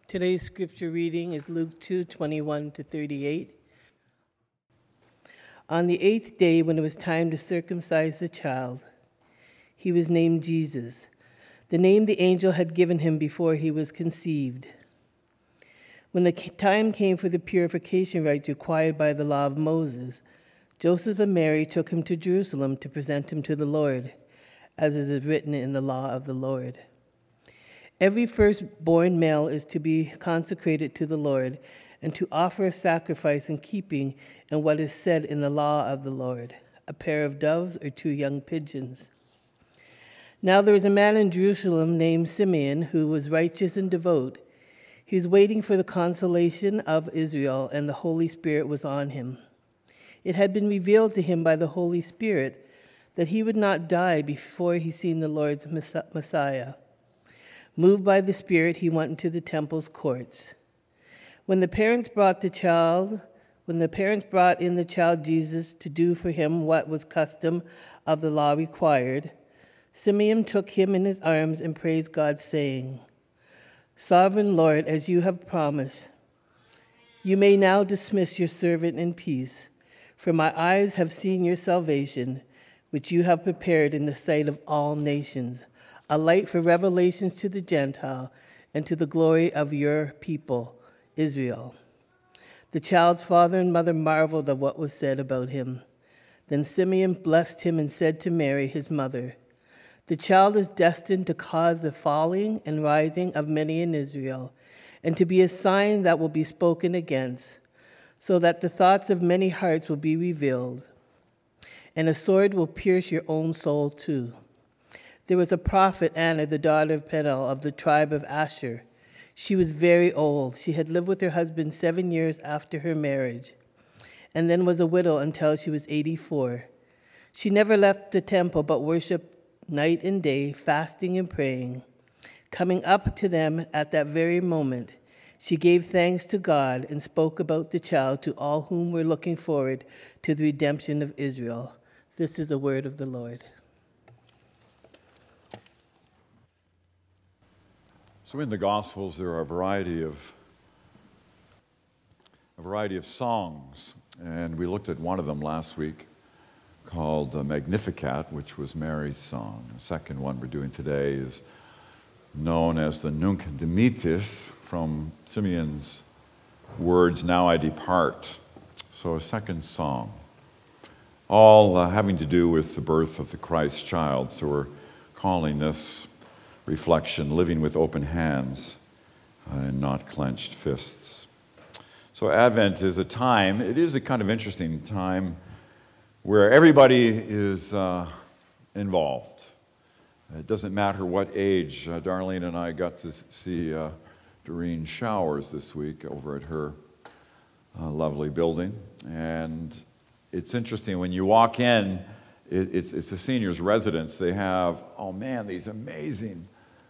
Today's scripture reading is Luke 2:21-38. On the 8th day, when it was time to circumcise the child, he was named Jesus, the name the angel had given him before he was conceived. When the time came for the purification rites required by the law of Moses, Joseph and Mary took him to Jerusalem to present him to the Lord, as it is written in the law of the Lord. Every firstborn male is to be consecrated to the Lord and to offer a sacrifice in keeping in what is said in the law of the Lord, a pair of doves or 2 young pigeons. Now there was a man in Jerusalem named Simeon who was righteous and devout. He was waiting for the consolation of Israel, and the Holy Spirit was on him. It had been revealed to him by the Holy Spirit that he would not die before he seen the Lord's Messiah. Moved by the Spirit, he went into the temple's courts. When the parents brought in the child Jesus to do for him what was custom of the law required, Simeon took him in his arms and praised God, saying, "Sovereign Lord, as you have promised, you may now dismiss your servant in peace, for my eyes have seen your salvation, which you have prepared in the sight of all nations, a light for revelations to the Gentile and to the glory of your people, Israel." The child's father and mother marveled at what was said about him. Then Simeon blessed him and said to Mary, his mother, "The child is destined to cause the falling and rising of many in Israel, and to be a sign that will be spoken against, so that the thoughts of many hearts will be revealed. And a sword will pierce your own soul too." There was a prophet, Anna, the daughter of Penuel of the tribe of Asher. She was very old. She had lived with her husband 7 years after her marriage, and then was a widow until she was 84. She never left the temple but worshiped night and day, fasting and praying. Coming up to them at that very moment, she gave thanks to God and spoke about the child to all whom were looking forward to the redemption of Israel. This is the word of the Lord. So in the Gospels, there are a variety of songs, and we looked at one of them last week called the Magnificat, which was Mary's song. The second one we're doing today is known as the Nunc Dimittis, from Simeon's words, "Now I depart." So a second song, all having to do with the birth of the Christ child. So we're calling this reflection, "Living with Open Hands and Not Clenched Fists." So Advent is a time, it is a kind of interesting time where everybody is involved. It doesn't matter what age. Darlene and I got to see Doreen Showers this week over at her lovely building. And it's interesting, when you walk in, it's the seniors' residence. They have, these amazing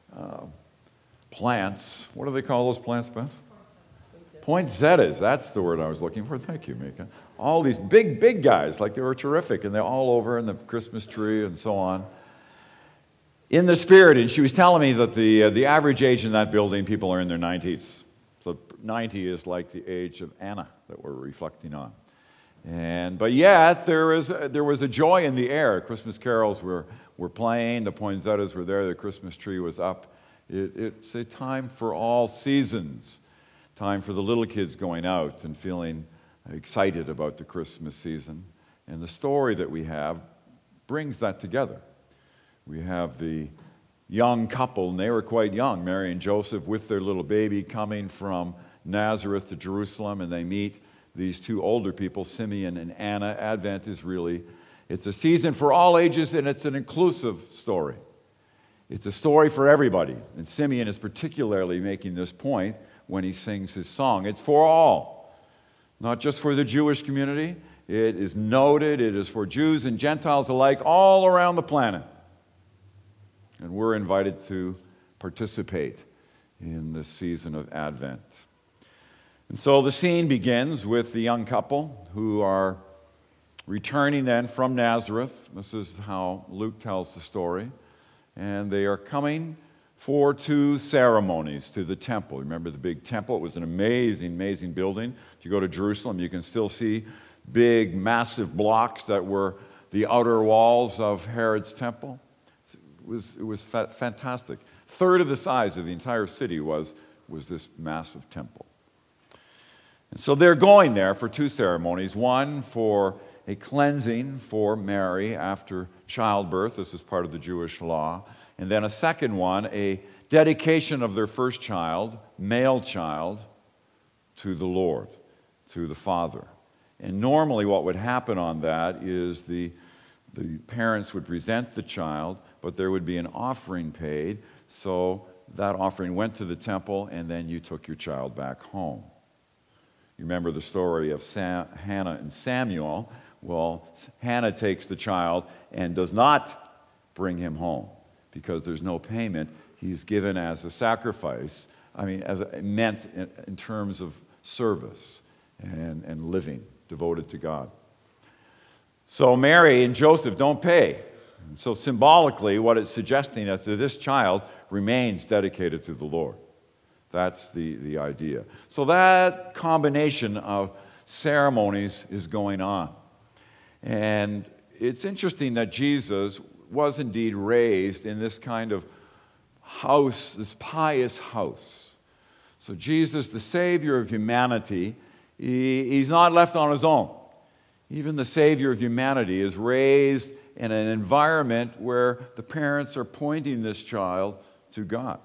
plants. What do they call those plants, Beth? Poinsettias. That's the word I was looking for. Thank you, Mika. All these big guys, like they were terrific, and they're all over in the Christmas tree and so on. In the spirit, and she was telling me that the average age in that building, people are in their 90s. So 90 is like the age of Anna that we're reflecting on. But yet, there was a joy in the air. Christmas carols were playing, the poinsettias were there, the Christmas tree was up. It's a time for all seasons, time for the little kids going out and feeling excited about the Christmas season. And the story that we have brings that together. We have the young couple, and they were quite young, Mary and Joseph, with their little baby coming from Nazareth to Jerusalem, and they meet these 2 older people, Simeon and Anna. Advent is really, it's a season for all ages, and it's an inclusive story. It's a story for everybody. And Simeon is particularly making this point when he sings his song. It's for all, not just for the Jewish community. It is noted, it is for Jews and Gentiles alike all around the planet. And we're invited to participate in this season of Advent. And so the scene begins with the young couple who are returning then from Nazareth. This is how Luke tells the story. And they are coming for 2 ceremonies to the temple. Remember the big temple? It was an amazing, amazing building. If you go to Jerusalem, you can still see big, massive blocks that were the outer walls of Herod's temple. It was fantastic. Third of the size of the entire city was this massive temple. And so they're going there for 2 ceremonies, one for a cleansing for Mary after childbirth. This is part of the Jewish law. And then a second one, a dedication of their first child, male child, to the Lord, to the Father. And normally what would happen on that is the parents would present the child, but there would be an offering paid. So that offering went to the temple, and then you took your child back home. You remember the story of Hannah and Samuel. Well, Hannah takes the child and does not bring him home because there's no payment. He's given as a sacrifice. Meant in terms of service and living, devoted to God. So Mary and Joseph don't pay. And so symbolically, what it's suggesting is that this child remains dedicated to the Lord. That's the idea. So that combination of ceremonies is going on. And it's interesting that Jesus was indeed raised in this kind of house, this pious house. So Jesus, the Savior of humanity, he's not left on his own. Even the Savior of humanity is raised in an environment where the parents are pointing this child to God.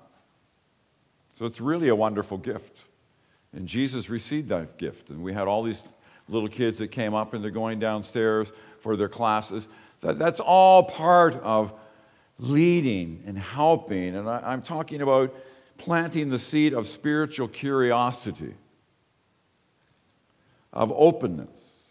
So it's really a wonderful gift. And Jesus received that gift. And we had all these little kids that came up and they're going downstairs for their classes. That's all part of leading and helping. And I'm talking about planting the seed of spiritual curiosity, of openness,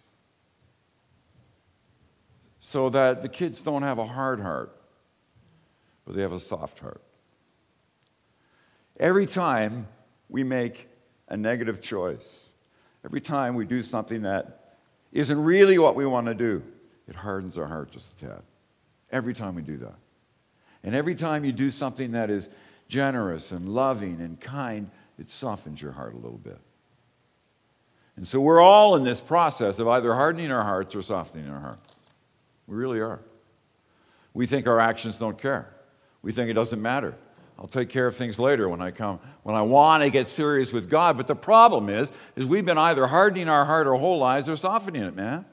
so that the kids don't have a hard heart, but they have a soft heart. Every time we make a negative choice, every time we do something that isn't really what we want to do, it hardens our heart just a tad. Every time we do that. And every time you do something that is generous and loving and kind, it softens your heart a little bit. And so we're all in this process of either hardening our hearts or softening our hearts. We really are. We think our actions don't care. We think it doesn't matter. I'll take care of things later when I want to get serious with God. But the problem is we've been either hardening our heart our whole lives or softening it, man.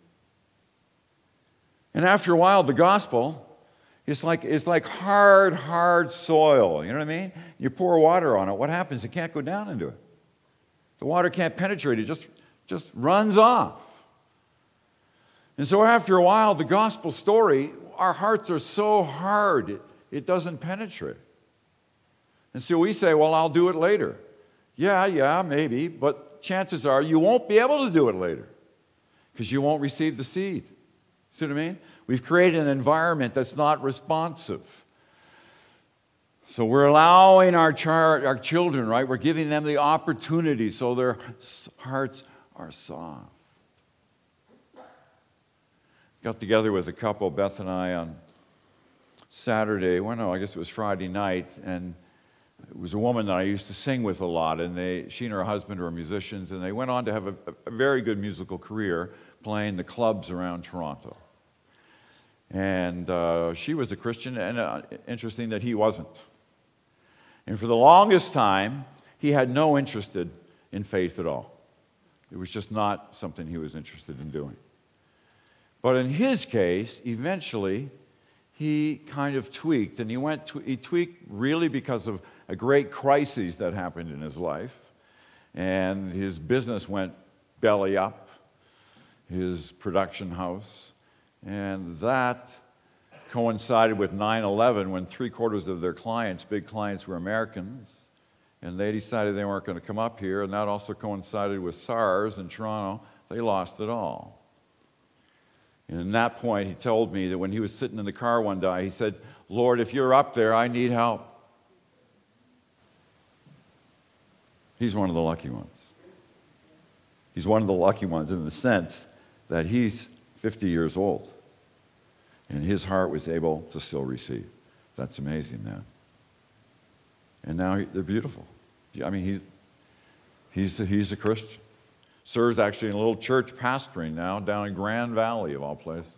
And after a while, the gospel is like hard soil. You know what I mean? You pour water on it. What happens? It can't go down into it. The water can't penetrate. It just runs off. And so after a while, the gospel story, our hearts are so hard, it doesn't penetrate. And so we say, well, I'll do it later. Yeah, maybe, but chances are you won't be able to do it later because you won't receive the seed. See what I mean? We've created an environment that's not responsive. So we're allowing our children, right? We're giving them the opportunity so their hearts are soft. Got together with a couple, Beth and I, on Saturday. Well, no, I guess it was Friday night, and it was a woman that I used to sing with a lot, and she and her husband are musicians, and they went on to have a very good musical career playing the clubs around Toronto. And she was a Christian, and interesting that he wasn't. And for the longest time, he had no interest in faith at all. It was just not something he was interested in doing. But in his case, eventually, he kind of tweaked, and he tweaked really because of a great crisis that happened in his life. And his business went belly up, his production house. And that coincided with 9/11 when 3/4 of their clients, big clients, were Americans. And they decided they weren't going to come up here. And that also coincided with SARS in Toronto. They lost it all. And at that point, he told me that when he was sitting in the car one day, he said, Lord, if you're up there, I need help. He's one of the lucky ones. He's one of the lucky ones in the sense that he's 50 years old. And his heart was able to still receive. That's amazing, man. And now they're beautiful. I mean, he's a Christian. Serves actually in a little church pastoring now down in Grand Valley, of all places.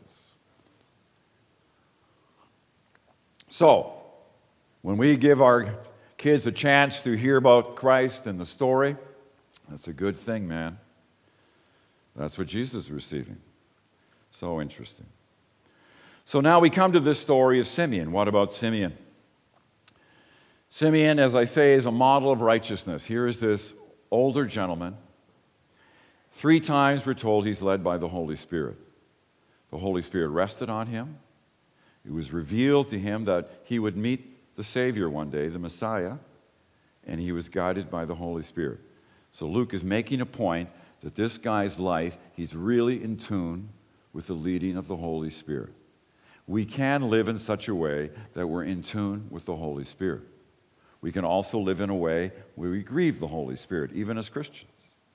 So, when we give our kids a chance to hear about Christ and the story, that's a good thing, man. That's what Jesus is receiving. So interesting. So now we come to this story of Simeon. What about Simeon? Simeon, as I say, is a model of righteousness. Here is this older gentleman. 3 times we're told he's led by the Holy Spirit. The Holy Spirit rested on him. It was revealed to him that he would meet the Savior one day, the Messiah, and he was guided by the Holy Spirit. So Luke is making a point that this guy's life, he's really in tune with the leading of the Holy Spirit. We can live in such a way that we're in tune with the Holy Spirit. We can also live in a way where we grieve the Holy Spirit, even as Christians.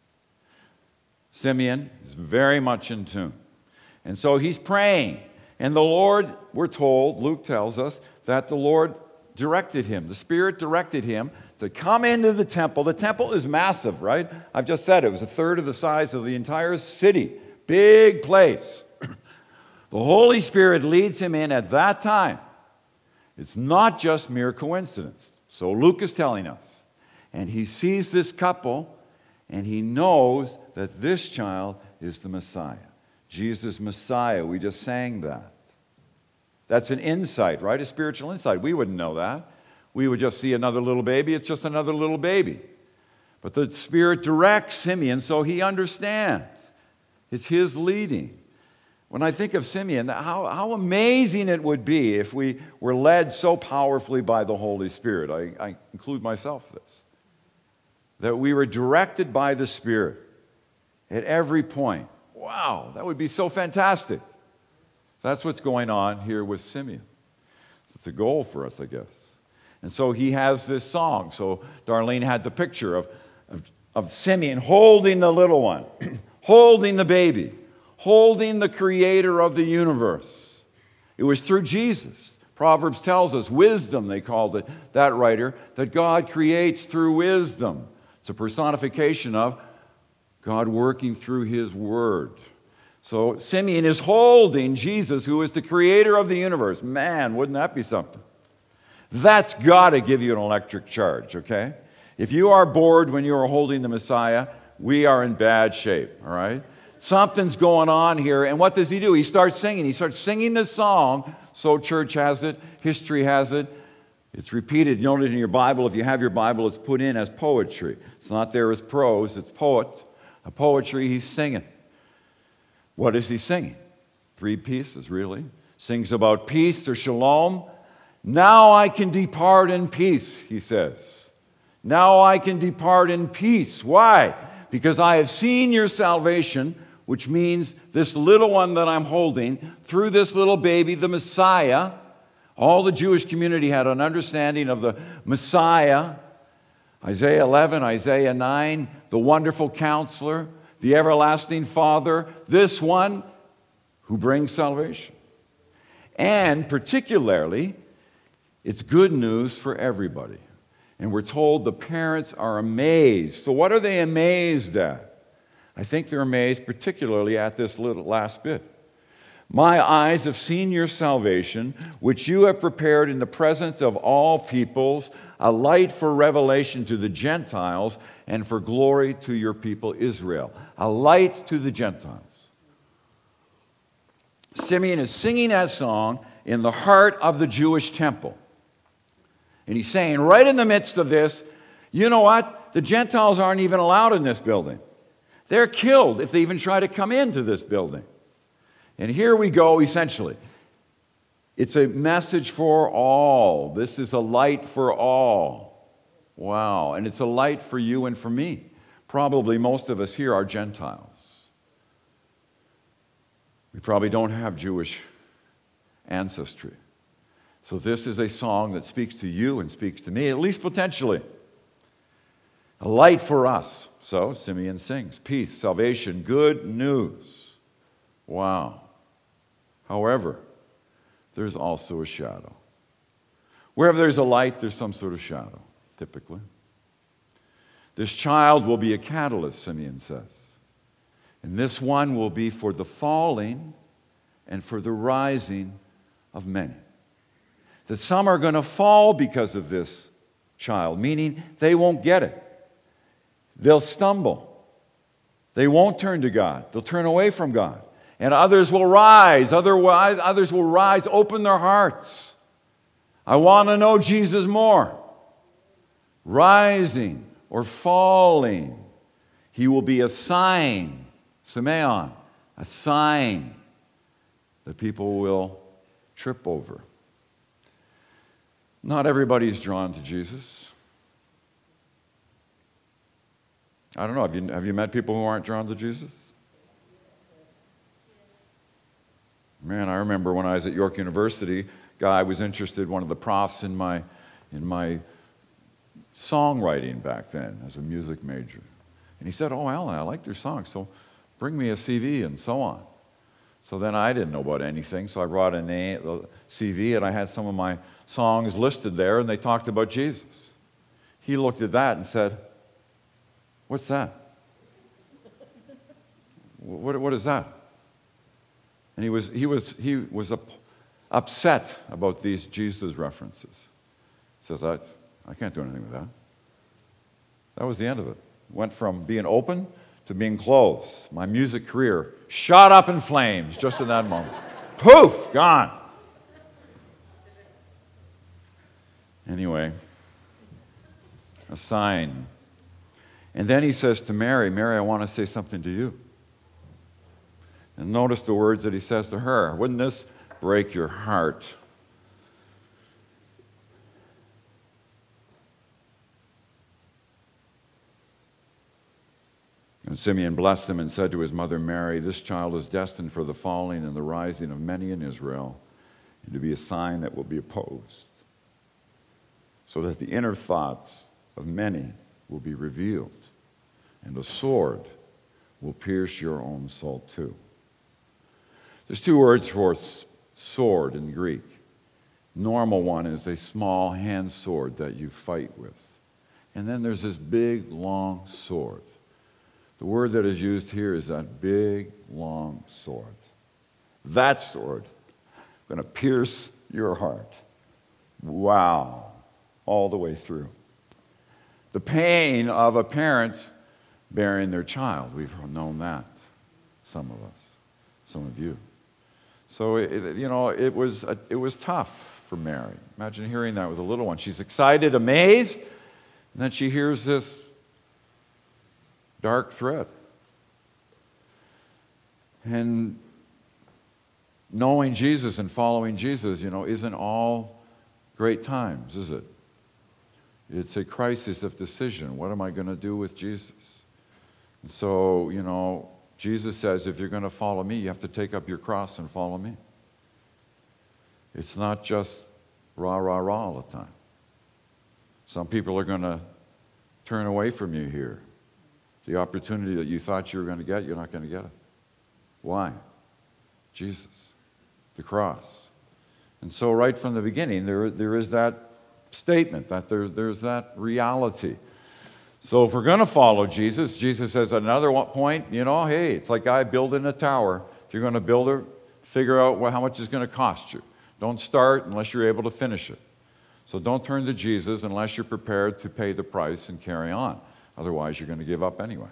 Simeon is very much in tune. And so he's praying. And the Lord, we're told, Luke tells us, that the Lord directed him. The Spirit directed him to come into the temple. The temple is massive, right? I've just said it was 1/3 of the size of the entire city. Big place. The Holy Spirit leads him in at that time. It's not just mere coincidence. So Luke is telling us. And he sees this couple, and he knows that this child is the Messiah. Jesus Messiah. We just sang that. That's an insight, right? A spiritual insight. We wouldn't know that. We would just see another little baby. It's just another little baby. But the Spirit directs Simeon so he understands. It's his leading. When I think of Simeon, how amazing it would be if we were led so powerfully by the Holy Spirit. I include myself in this. That we were directed by the Spirit at every point. Wow, that would be so fantastic. That's what's going on here with Simeon. It's a goal for us, I guess. And so he has this song. So Darlene had the picture of Simeon holding the little one, holding the baby, holding the creator of the universe. It was through Jesus. Proverbs tells us, wisdom, they called it, that writer, that God creates through wisdom. It's a personification of God working through his word. So Simeon is holding Jesus, who is the creator of the universe. Man, wouldn't that be something? That's got to give you an electric charge, okay? If you are bored when you are holding the Messiah, we are in bad shape, all right? Something's going on here, and what does he do? He starts singing. He starts singing this song. So church has it, history has it. It's repeated. You note it in your Bible. If you have your Bible, it's put in as poetry. It's not there as prose. It's poetry he's singing. What is he singing? 3 pieces, really. Sings about peace or shalom. Now I can depart in peace, he says. Now I can depart in peace. Why? Because I have seen your salvation, which means this little one that I'm holding, through this little baby, the Messiah. All the Jewish community had an understanding of the Messiah. Isaiah 11, Isaiah 9, the wonderful counselor, the everlasting Father, this one who brings salvation. And particularly, it's good news for everybody. And we're told the parents are amazed. So what are they amazed at? I think they're amazed particularly at this little last bit. My eyes have seen your salvation, which you have prepared in the presence of all peoples, a light for revelation to the Gentiles and for glory to your people Israel. A light to the Gentiles. Simeon is singing that song in the heart of the Jewish temple. And he's saying, right in the midst of this, you know what? The Gentiles aren't even allowed in this building. They're killed if they even try to come into this building. And here we go, essentially. It's a message for all. This is a light for all. Wow. And it's a light for you and for me. Probably most of us here are Gentiles. We probably don't have Jewish ancestry. So this is a song that speaks to you and speaks to me, at least potentially. A light for us. So Simeon sings, peace, salvation, good news. Wow. However, there's also a shadow. Wherever there's a light, there's some sort of shadow. typically. This child will be a catalyst, Simeon says. And this one will be for the falling and for the rising of many. That some are going to fall because of this child, meaning they won't get it. They'll stumble. They won't turn to God. They'll turn away from God. And others will rise. Others will rise, open their hearts. I want to know Jesus more. Rising or falling. He will be a sign, Simeon, a sign that people will trip over. Not everybody is drawn to Jesus. I don't know, have you met people who aren't drawn to Jesus? Man, I remember when I was at York University, guy was interested, one of the profs in my songwriting back then as a music major. And he said, "Oh, Alan, I like your songs, so bring me a CV," and so on. So then I didn't know about anything, so I brought a CV, and I had some of my songs listed there, and they talked about Jesus. He looked at that and said, "What's that? What is that?" And he was upset about these Jesus references. He says, I can't do anything with that. That was the end of it. Went from being open to being closed. My music career shot up in flames just in that moment. Poof, gone. Anyway, a sign. And then he says to Mary, "Mary, I want to say something to you." And notice the words that he says to her. Wouldn't this break your heart? And Simeon blessed him and said to his mother Mary, "This child is destined for the falling and the rising of many in Israel, and to be a sign that will be opposed, so that the inner thoughts of many will be revealed, and a sword will pierce your own soul too." There's two words for sword in Greek. Normal one is a small hand sword that you fight with. And then there's this big, long sword. The word that is used here is that big, long sword. That sword is going to pierce your heart. Wow. All the way through. The pain of a parent bearing their child. We've known that. Some of us. Some of you. So, it was tough for Mary. Imagine hearing that with a little one. She's excited, amazed, and then she hears this dark threat. And knowing Jesus and following Jesus, isn't all great times, is it? It's a crisis of decision. What am I going to do with Jesus? And so, Jesus says, if you're going to follow me, you have to take up your cross and follow me. It's not just rah, rah, rah all the time. Some people are going to turn away from you here. The opportunity that you thought you were going to get, you're not going to get it. Why? Jesus, the cross. And so right from the beginning, there is that statement, that there's that reality. So if we're going to follow Jesus, Jesus says at another point, hey, it's like a guy building a tower. If you're going to build it, figure out how much it's going to cost you. Don't start unless you're able to finish it. So don't turn to Jesus unless you're prepared to pay the price and carry on. Otherwise, you're going to give up anyway.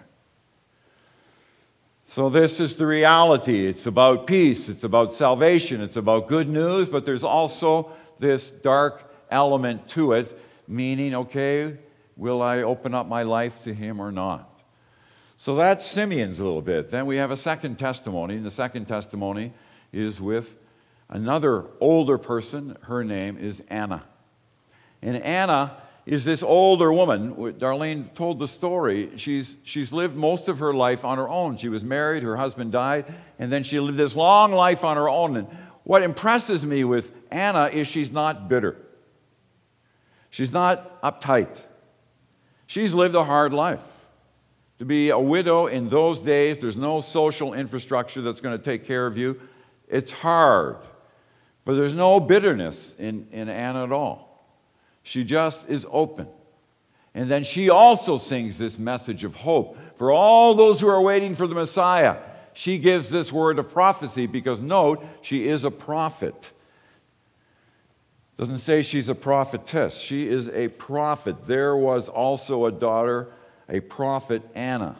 So this is the reality. It's about peace. It's about salvation. It's about good news, but there's also this dark element to it, meaning, okay, will I open up my life to him or not? So that's Simeon's a little bit. Then we have a second testimony, and the second testimony is with another older person. Her name is Anna. And Anna is this older woman. Darlene told the story. She's lived most of her life on her own. She was married, her husband died, and then she lived this long life on her own. And what impresses me with Anna is she's not bitter. She's not uptight. She's lived a hard life. To be a widow in those days, there's no social infrastructure that's going to take care of you. It's hard. But there's no bitterness in Anna at all. She just is open. And then she also sings this message of hope for all those who are waiting for the Messiah. She gives this word of prophecy because, note, she is a prophet. Doesn't say she's a prophetess. She is a prophet. There was also a daughter, a prophet, Anna.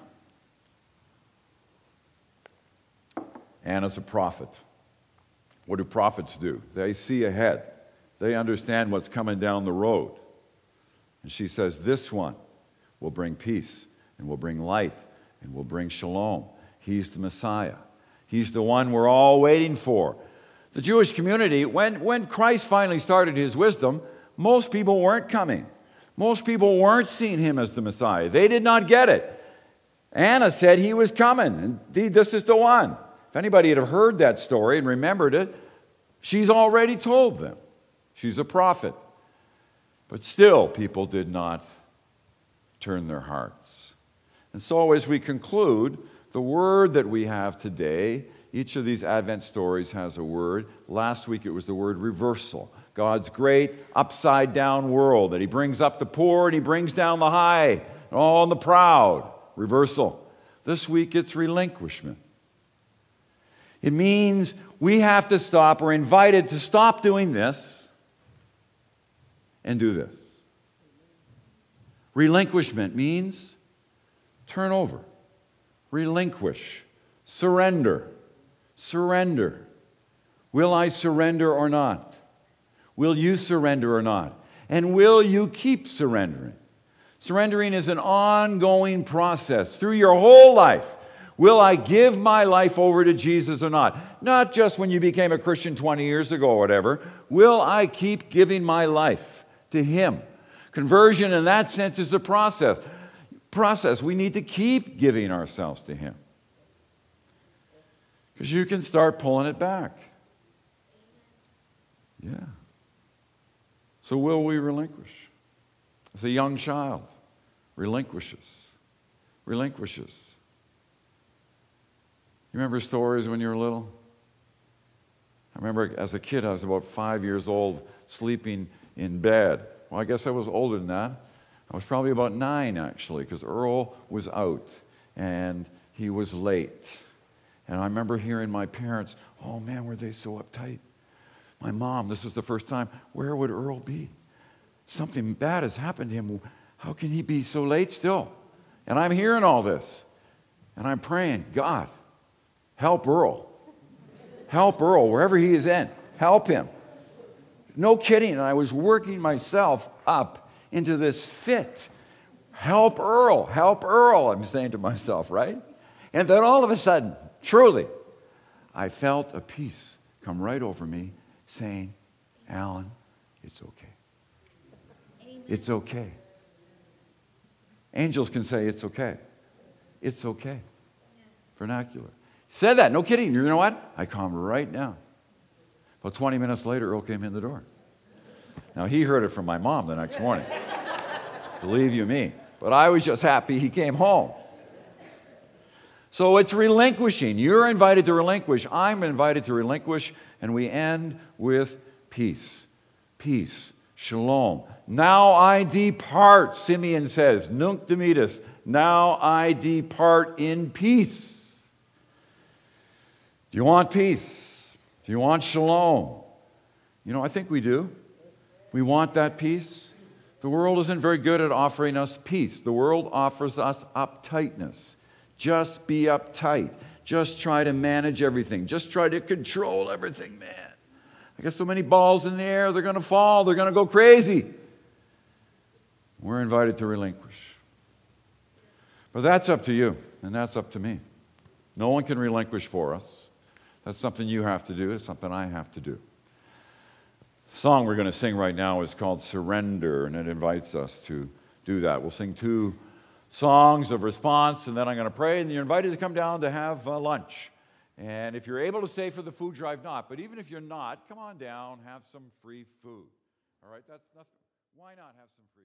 Anna's a prophet. What do prophets do? They see ahead. They understand what's coming down the road. And she says, this one will bring peace and will bring light and will bring shalom. He's the Messiah. He's the one we're all waiting for. The Jewish community, when Christ finally started his wisdom, most people weren't coming. Most people weren't seeing him as the Messiah. They did not get it. Anna said he was coming. Indeed, this is the one. If anybody had heard that story and remembered it, she's already told them. She's a prophet. But still, people did not turn their hearts. And so as we conclude, the word that we have today, each of these Advent stories has a word. Last week it was the word reversal. God's great upside-down world that he brings up the poor and he brings down the high and all the proud. Reversal. This week it's relinquishment. It means we have to stop, we're invited to stop doing this and do this. Relinquishment means turn over, relinquish, surrender. Surrender. Will I surrender or not? Will you surrender or not? And will you keep surrendering? Surrendering is an ongoing process through your whole life. Will I give my life over to Jesus or not? Not just when you became a Christian 20 years ago or whatever. Will I keep giving my life to him? Conversion in that sense is a process. We need to keep giving ourselves to him. Because you can start pulling it back. Yeah. So will we relinquish? As a young child relinquishes. You remember stories when you were little? I remember as a kid, I was about 5 years old, sleeping in bed. Well, I guess I was older than that. I was probably about 9, actually, because Earl was out, and he was late. And I remember hearing my parents, oh man, were they so uptight. My mom, this was the first time, where would Earl be? Something bad has happened to him. How can he be so late still? And I'm hearing all this. And I'm praying, God, help Earl. Help Earl, wherever he is in. Help him. No kidding. And I was working myself up into this fit. Help Earl, I'm saying to myself, right? And then all of a sudden, truly, I felt a peace come right over me saying, Alan, it's okay. Amen. It's okay. Angels can say it's okay. It's okay. Yes. Vernacular. Said that, no kidding. You know what? I calmed right down. About 20 minutes later, Earl came in the door. Now, he heard it from my mom the next morning. Believe you me. But I was just happy he came home. So it's relinquishing. You're invited to relinquish. I'm invited to relinquish. And we end with peace. Peace. Shalom. Now I depart, Simeon says. Nunc dimittis. Now I depart in peace. Do you want peace? Do you want shalom? You know, I think we do. We want that peace. The world isn't very good at offering us peace. The world offers us uptightness. Just be uptight. Just try to manage everything. Just try to control everything, man. I got so many balls in the air, they're going to fall. They're going to go crazy. We're invited to relinquish. But that's up to you, and that's up to me. No one can relinquish for us. That's something you have to do. It's something I have to do. The song we're going to sing right now is called Surrender, and it invites us to do that. We'll sing 2 songs of response, and then I'm going to pray, and you're invited to come down to have lunch. And if you're able to stay for the food drive, not. But even if you're not, come on down, have some free food. All right, that's nothing. Why not have some free